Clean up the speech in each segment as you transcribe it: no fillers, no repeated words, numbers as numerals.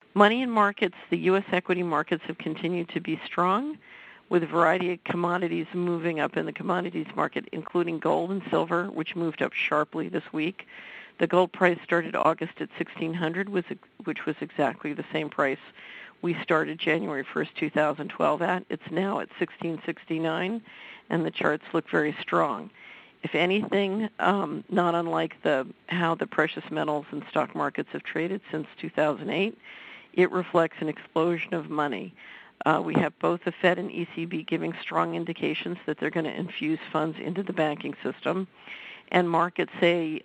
Money in markets, the U.S. equity markets have continued to be strong, with a variety of commodities moving up in the commodities market, including gold and silver, which moved up sharply this week. The gold price started August at $1,600, which was exactly the same price we started January 1st, 2012 at. It's now at $1,669, and the charts look very strong. If anything, not unlike how the precious metals and stock markets have traded since 2008, it reflects an explosion of money. We have both the Fed and ECB giving strong indications that they're going to infuse funds into the banking system, and markets indicate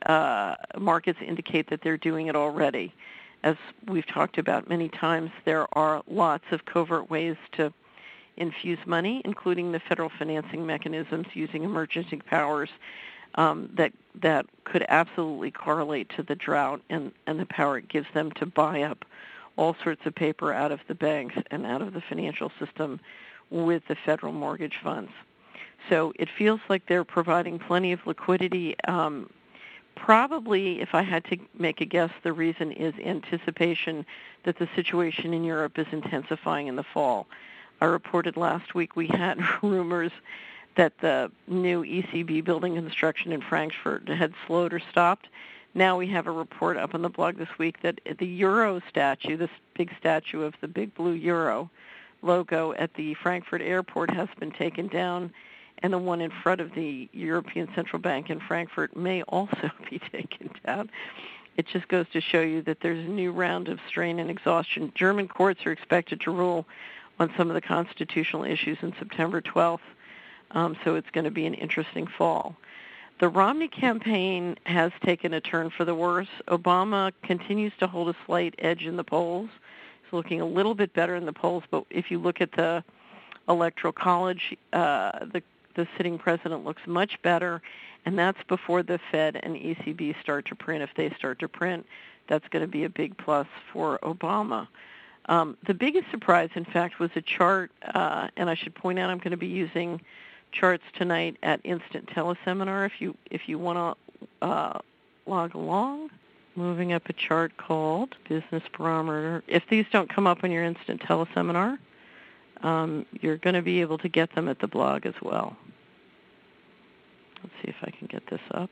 that they're doing it already. As we've talked about many times, there are lots of covert ways to infuse money, including the federal financing mechanisms using emergency powers that could absolutely correlate to the drought and the power it gives them to buy up all sorts of paper out of the banks and out of the financial system with the federal mortgage funds. So it feels like they're providing plenty of liquidity. Probably, if I had to make a guess, the reason is anticipation that the situation in Europe is intensifying in the fall. I reported last week we had rumors that the new ECB building construction in Frankfurt had slowed or stopped. Now we have a report up on the blog this week that the Euro statue, this big statue of the big blue Euro logo at the Frankfurt airport, has been taken down, and the one in front of the European Central Bank in Frankfurt may also be taken down. It just goes to show you that there's a new round of strain and exhaustion. German courts are expected to rule on some of the constitutional issues on September 12th, so it's going to be an interesting fall. The Romney campaign has taken a turn for the worse. Obama continues to hold a slight edge in the polls. He's looking a little bit better in the polls, but if you look at the Electoral College, the sitting president looks much better, and that's before the Fed and ECB start to print. If they start to print, that's going to be a big plus for Obama. The biggest surprise, in fact, was a chart, and I should point out I'm going to be using charts tonight at Instant Teleseminar if you want to log along. Moving up a chart called Business Barometer. If these don't come up on your Instant Teleseminar, you're going to be able to get them at the blog as well. Let's see if I can get this up.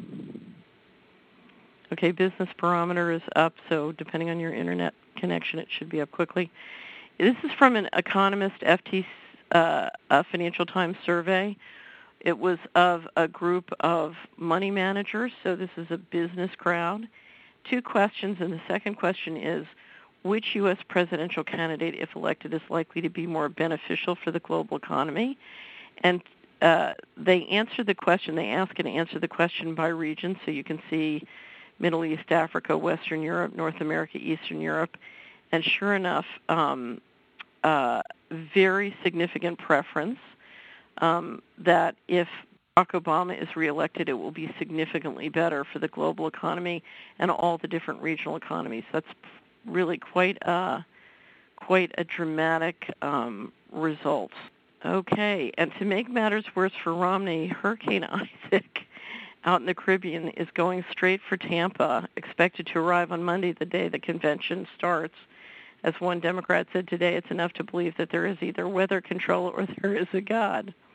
Okay, Business Barometer is up, so depending on your internet connection, it should be up quickly. This is from an Economist FT Financial Times survey. It was of a group of money managers, so this is a business crowd. 2 questions, and the second question is, which U.S. presidential candidate, if elected, is likely to be more beneficial for the global economy? And they answer the question, they ask and answer the question by region, so you can see Middle East, Africa, Western Europe, North America, Eastern Europe, and sure enough, very significant preference that if Barack Obama is reelected, it will be significantly better for the global economy and all the different regional economies. That's really quite a dramatic result. Okay, and to make matters worse for Romney, Hurricane Isaac out in the Caribbean is going straight for Tampa, expected to arrive on Monday, the day the convention starts. As one Democrat said today, it's enough to believe that there is either weather control or there is a God.